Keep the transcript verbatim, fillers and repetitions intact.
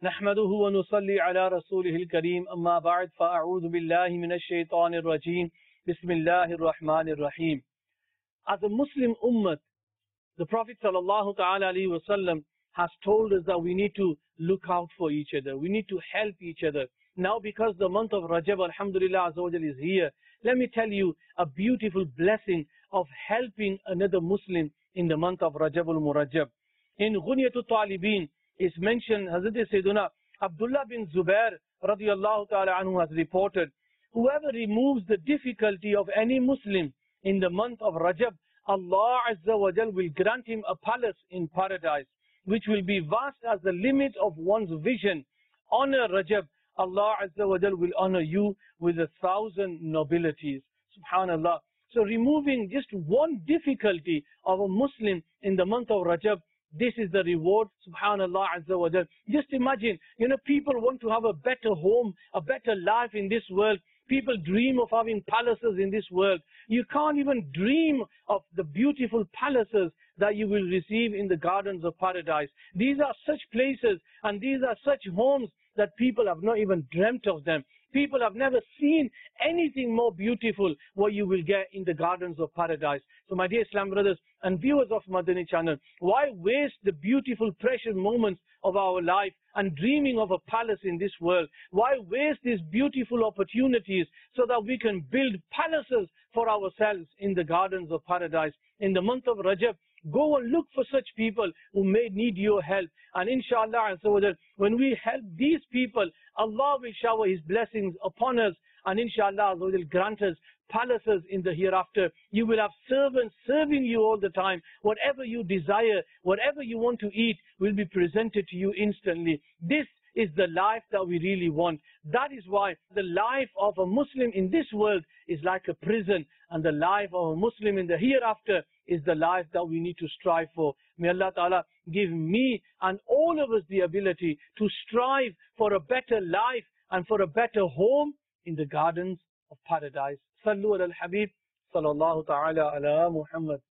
نحمده ونصلي على رسوله الكريم أما بعد فأعوذ بالله من الشيطان الرجيم بسم الله الرحمن الرحيم. As a Muslim ummah, the Prophet sallallahu ta'ala alayhi wa sallam has told us that we need to look out for each other. We need to help each other. Now, because the month of Rajab, alhamdulillah azza wa jal, is here, let me tell you a beautiful blessing of helping another Muslim in the month of Rajab al-Murajab. In Ghunyatul Talibin, is mentioned, Hazrat Sayyiduna Abdullah bin Zubair radiyallahu ta'ala anhu has reported, whoever removes the difficulty of any Muslim in the month of Rajab, Allah Azza wa Jal will grant him a palace in paradise, which will be vast as the limit of one's vision. Honor Rajab, Allah Azza wa Jal will honor you with a thousand nobilities. Subhanallah. So removing just one difficulty of a Muslim in the month of Rajab, this is the reward, subhanallah azza wa jal. Just imagine, you know, people want to have a better home, a better life in this world. People dream of having palaces in this world. You can't even dream of the beautiful palaces that you will receive in the gardens of paradise. These are such places and these are such homes that people have not even dreamt of them. People have never seen anything more beautiful what you will get in the gardens of paradise. So my dear Islam brothers and viewers of Madani channel, why waste the beautiful precious moments of our life and dreaming of a palace in this world? Why waste these beautiful opportunities so that we can build palaces for ourselves in the gardens of paradise? In the month of Rajab, go and look for such people who may need your help. And inshallah, when we help these people, Allah will shower His blessings upon us. And inshallah, will grant us palaces in the hereafter. You will have servants serving you all the time. Whatever you desire, whatever you want to eat will be presented to you instantly. This is the life that we really want. That is why the life of a Muslim in this world is like a prison, and the life of a Muslim in the hereafter is the life that we need to strive for. May Allah Ta'ala give me and all of us the ability to strive for a better life and for a better home in the gardens of paradise. Sallu ala al-Habib, sallallahu ta'ala ala Muhammad.